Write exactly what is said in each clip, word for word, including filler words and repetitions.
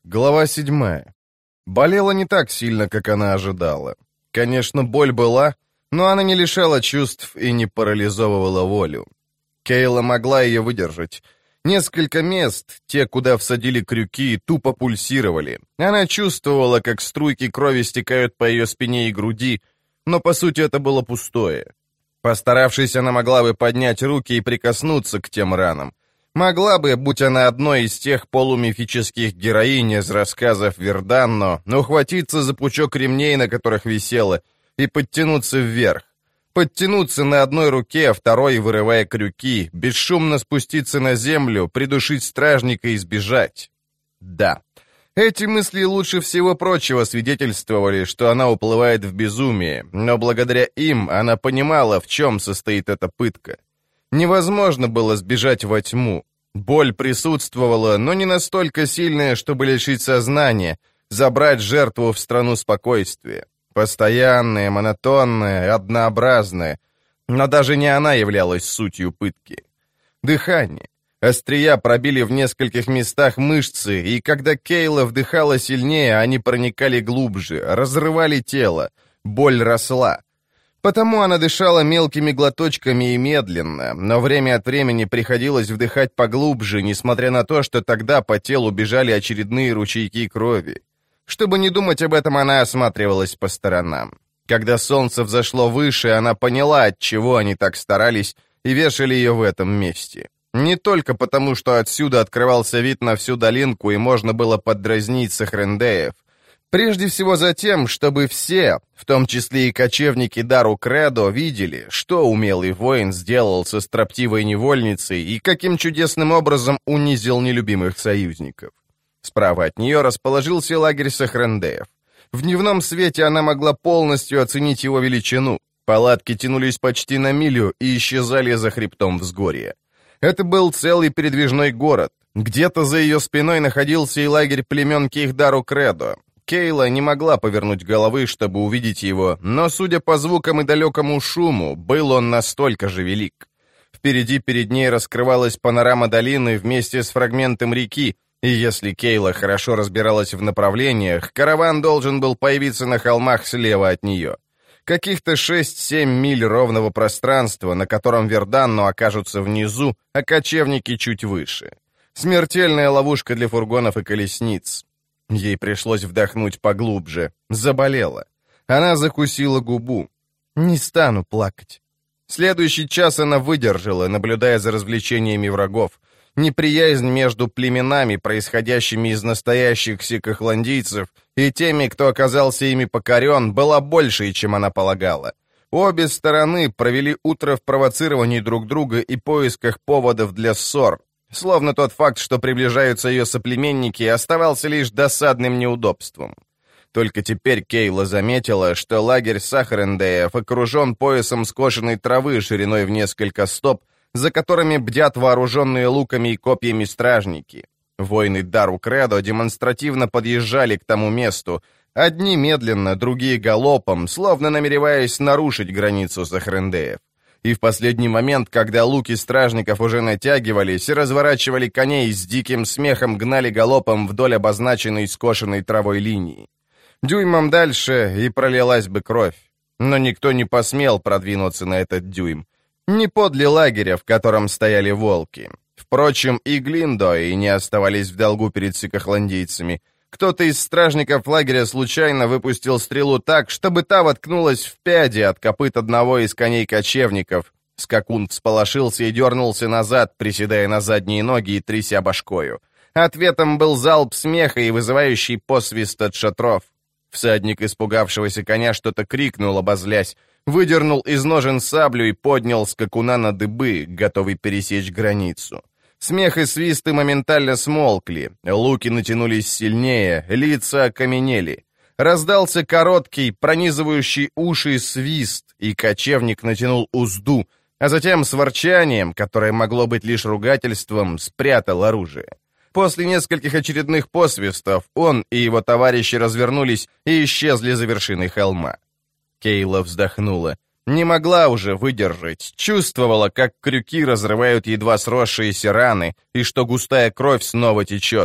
Глава седьмая. Болела не так сильно, как она ожидала. Конечно, боль была, но она не лишала чувств и не парализовывала волю. Кейла могла ее выдержать. Несколько мест, те, куда всадили крюки, тупо пульсировали. Она чувствовала, как струйки крови стекают по ее спине и груди, но по сути это было пустое. Постаравшись, она могла бы поднять руки и прикоснуться к тем ранам. Могла бы, будь она одной из тех полумифических героинь из рассказов Верданно, ухватиться за пучок ремней, на которых висела, и подтянуться вверх. Подтянуться на одной руке, а второй, вырывая крюки, бесшумно спуститься на землю, придушить стражника и сбежать. Да, эти мысли лучше всего прочего свидетельствовали, что она уплывает в безумие, но благодаря им она понимала, в чем состоит эта пытка. Невозможно было сбежать во тьму. Боль присутствовала, но не настолько сильная, чтобы лишить сознания, забрать жертву в страну спокойствия. Постоянная, монотонная, однообразная. Но даже не она являлась сутью пытки. Дыхание. Острия пробили в нескольких местах мышцы, и когда Кейла вдыхала сильнее, они проникали глубже, разрывали тело. Боль росла. Потому она дышала мелкими глоточками и медленно, но время от времени приходилось вдыхать поглубже, несмотря на то, что тогда по телу бежали очередные ручейки крови. Чтобы не думать об этом, она осматривалась по сторонам. Когда солнце взошло выше, она поняла, от чего они так старались, и вешали ее в этом месте. Не только потому, что отсюда открывался вид на всю долинку, и можно было поддразнить сахрендеев. Прежде всего за тем, чтобы все, в том числе и кочевники Дару Кредо, видели, что умелый воин сделал со строптивой невольницей и каким чудесным образом унизил нелюбимых союзников. Справа от нее расположился лагерь сахрендеев. В дневном свете она могла полностью оценить его величину. Палатки тянулись почти на милю и исчезали за хребтом взгорья. Это был целый передвижной город. Где-то за ее спиной находился и лагерь племен Кейхдару Кредо. Кейла не могла повернуть головы, чтобы увидеть его, но, судя по звукам и далекому шуму, был он настолько же велик. Впереди перед ней раскрывалась панорама долины вместе с фрагментом реки, и если Кейла хорошо разбиралась в направлениях, караван должен был появиться на холмах слева от нее. Каких-то шесть-семь миль ровного пространства, на котором Верданно окажутся внизу, а кочевники чуть выше. Смертельная ловушка для фургонов и колесниц. Ей пришлось вдохнуть поглубже. Заболела. Она закусила губу. «Не стану плакать». Следующий час она выдержала, наблюдая за развлечениями врагов. Неприязнь между племенами, происходящими из настоящих сикохландийцев, и теми, кто оказался ими покорен, была большей, чем она полагала. Обе стороны провели утро в провоцировании друг друга и поисках поводов для ссор, словно тот факт, что приближаются ее соплеменники, оставался лишь досадным неудобством. Только теперь Кейла заметила, что лагерь сахарендеев окружен поясом скошенной травы шириной в несколько стоп, за которыми бдят вооруженные луками и копьями стражники. Воины Дару Кредо демонстративно подъезжали к тому месту, одни медленно, другие галопом, словно намереваясь нарушить границу сахрендеев. И в последний момент, когда луки стражников уже натягивались, разворачивали коней и с диким смехом гнали галопом вдоль обозначенной скошенной травой линии. Дюймом дальше и пролилась бы кровь. Но никто не посмел продвинуться на этот дюйм. Не подле лагеря, в котором стояли волки. Впрочем, и Глиндои не оставались в долгу перед сикохландийцами. Кто-то из стражников лагеря случайно выпустил стрелу так, чтобы та воткнулась в пяди от копыт одного из коней кочевников. Скакун всполошился и дернулся назад, приседая на задние ноги и тряся башкою. Ответом был залп смеха и вызывающий посвист от шатров. Всадник испугавшегося коня что-то крикнул, обозлясь, выдернул из ножен саблю и поднял скакуна на дыбы, готовый пересечь границу. Смех и свисты моментально смолкли, луки натянулись сильнее, лица окаменели. Раздался короткий, пронизывающий уши свист, и кочевник натянул узду, а затем с ворчанием, которое могло быть лишь ругательством, спрятал оружие. После нескольких очередных посвистов он и его товарищи развернулись и исчезли за вершиной холма. Кейла вздохнула. Не могла уже выдержать, чувствовала, как крюки разрывают едва сросшиеся раны, и что густая кровь снова течет.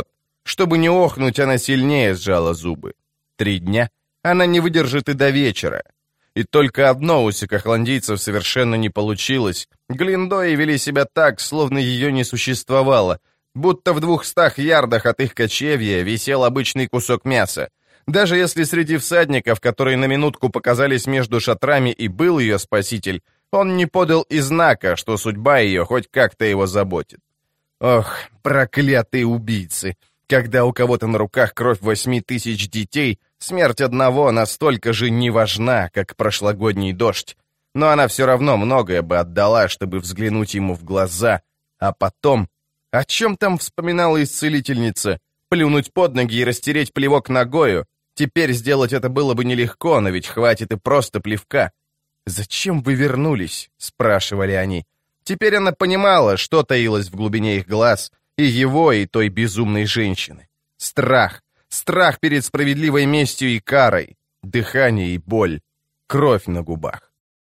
Чтобы не охнуть, она сильнее сжала зубы. Три дня она не выдержит и до вечера. И только одно у сикохландийцев совершенно не получилось. Глиндои вели себя так, словно ее не существовало, будто в двухстах ярдах от их кочевья висел обычный кусок мяса. Даже если среди всадников, которые на минутку показались между шатрами, и был ее спаситель, он не подал и знака, что судьба ее хоть как-то его заботит. Ох, проклятые убийцы! Когда у кого-то на руках кровь восьми тысяч детей, смерть одного настолько же не важна, как прошлогодний дождь. Но она все равно многое бы отдала, чтобы взглянуть ему в глаза. А потом... О чем там вспоминала исцелительница? Плюнуть под ноги и растереть плевок ногою? Теперь сделать это было бы нелегко, но ведь хватит и просто плевка. «Зачем вы вернулись?» — спрашивали они. Теперь она понимала, что таилось в глубине их глаз, и его, и той безумной женщины. Страх. Страх перед справедливой местью и карой. Дыхание и боль. Кровь на губах.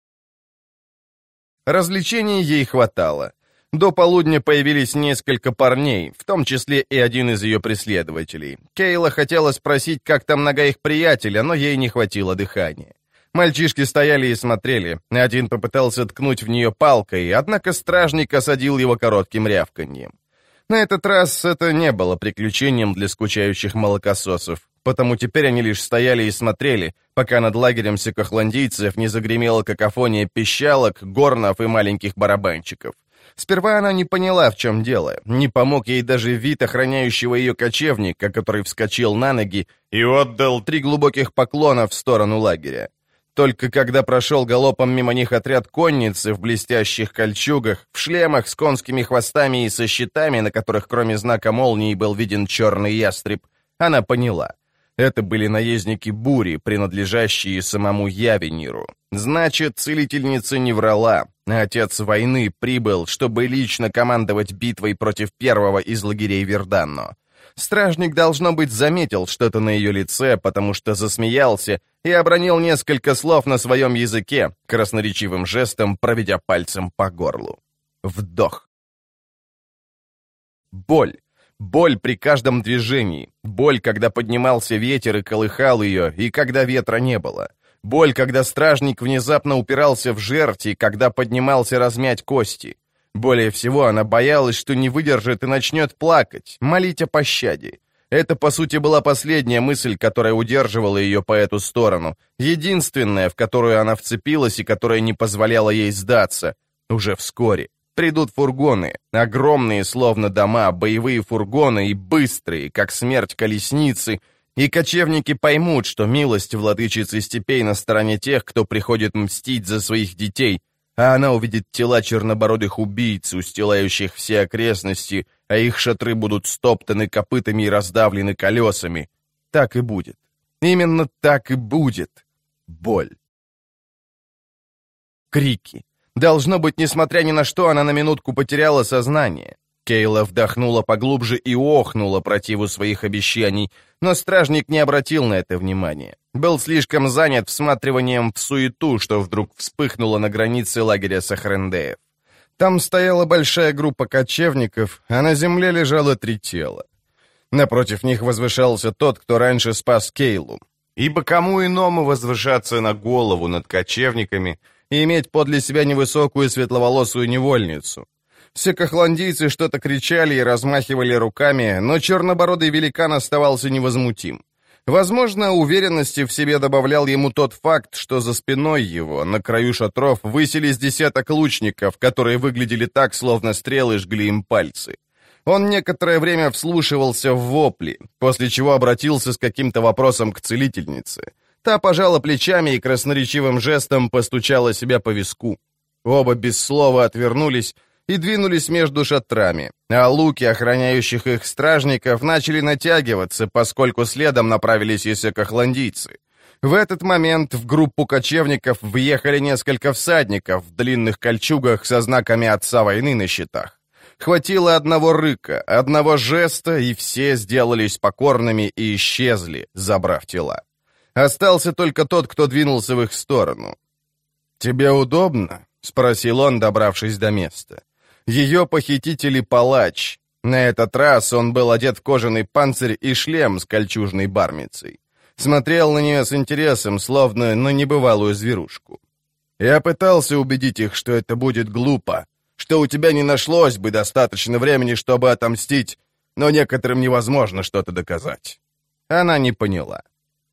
Развлечений ей хватало. До полудня появились несколько парней, в том числе и один из ее преследователей. Кейла хотела спросить, как там нога их приятеля, но ей не хватило дыхания. Мальчишки стояли и смотрели. Один попытался ткнуть в нее палкой, однако стражник осадил его коротким рявканьем. На этот раз это не было приключением для скучающих молокососов, потому теперь они лишь стояли и смотрели, пока над лагерем сикохландийцев не загремела какофония пищалок, горнов и маленьких барабанщиков. Сперва она не поняла, в чем дело. Не помог ей даже вид охраняющего ее кочевника, который вскочил на ноги и отдал три глубоких поклона в сторону лагеря. Только когда прошел галопом мимо них отряд конницы в блестящих кольчугах, в шлемах с конскими хвостами и со щитами, на которых кроме знака молнии был виден черный ястреб, она поняла. Это были наездники бури, принадлежащие самому Явениру. Значит, целительница не врала, а отец войны прибыл, чтобы лично командовать битвой против первого из лагерей Верданно. Стражник, должно быть, заметил что-то на ее лице, потому что засмеялся и обронил несколько слов на своем языке, красноречивым жестом проведя пальцем по горлу. Вдох. Боль. Боль при каждом движении. Боль, когда поднимался ветер и колыхал ее, и когда ветра не было. Боль, когда стражник внезапно упирался в жерть, и когда поднимался размять кости. Более всего она боялась, что не выдержит и начнет плакать, молить о пощаде. Это, по сути, была последняя мысль, которая удерживала ее по эту сторону, единственная, в которую она вцепилась и которая не позволяла ей сдаться. Уже вскоре придут фургоны, огромные, словно дома, боевые фургоны и быстрые, как смерть колесницы, и кочевники поймут, что милость владычицы степей на стороне тех, кто приходит мстить за своих детей, а она увидит тела чернобородых убийц, устилающих все окрестности, а их шатры будут стоптаны копытами и раздавлены колесами. Так и будет. Именно так и будет. Боль. Крики. Должно быть, несмотря ни на что, она на минутку потеряла сознание. Кейла вдохнула поглубже и охнула противу своих обещаний, но стражник не обратил на это внимания. Был слишком занят всматриванием в суету, что вдруг вспыхнуло на границе лагеря Сахрендеев. Там стояла большая группа кочевников, а на земле лежало три тела. Напротив них возвышался тот, кто раньше спас Кейлу. Ибо кому иному возвышаться на голову над кочевниками и иметь подле себя невысокую светловолосую невольницу? Сикохландийцы что-то кричали и размахивали руками, но чернобородый великан оставался невозмутим. Возможно, уверенности в себе добавлял ему тот факт, что за спиной его, на краю шатров, высились десяток лучников, которые выглядели так, словно стрелы жгли им пальцы. Он некоторое время вслушивался в вопли, после чего обратился с каким-то вопросом к целительнице. Та пожала плечами и красноречивым жестом постучала себя по виску. Оба без слова отвернулись и двинулись между шатрами, а луки охраняющих их стражников начали натягиваться, поскольку следом направились и сикохландийцы. В этот момент в группу кочевников въехали несколько всадников в длинных кольчугах со знаками отца войны на щитах. Хватило одного рыка, одного жеста, и все сделались покорными и исчезли, забрав тела. Остался только тот, кто двинулся в их сторону. «Тебе удобно?» — спросил он, добравшись до места. Ее похититель и палач. На этот раз он был одет в кожаный панцирь и шлем с кольчужной бармицей. Смотрел на нее с интересом, словно на небывалую зверушку. Я пытался убедить их, что это будет глупо, что у тебя не нашлось бы достаточно времени, чтобы отомстить, но некоторым невозможно что-то доказать. Она не поняла.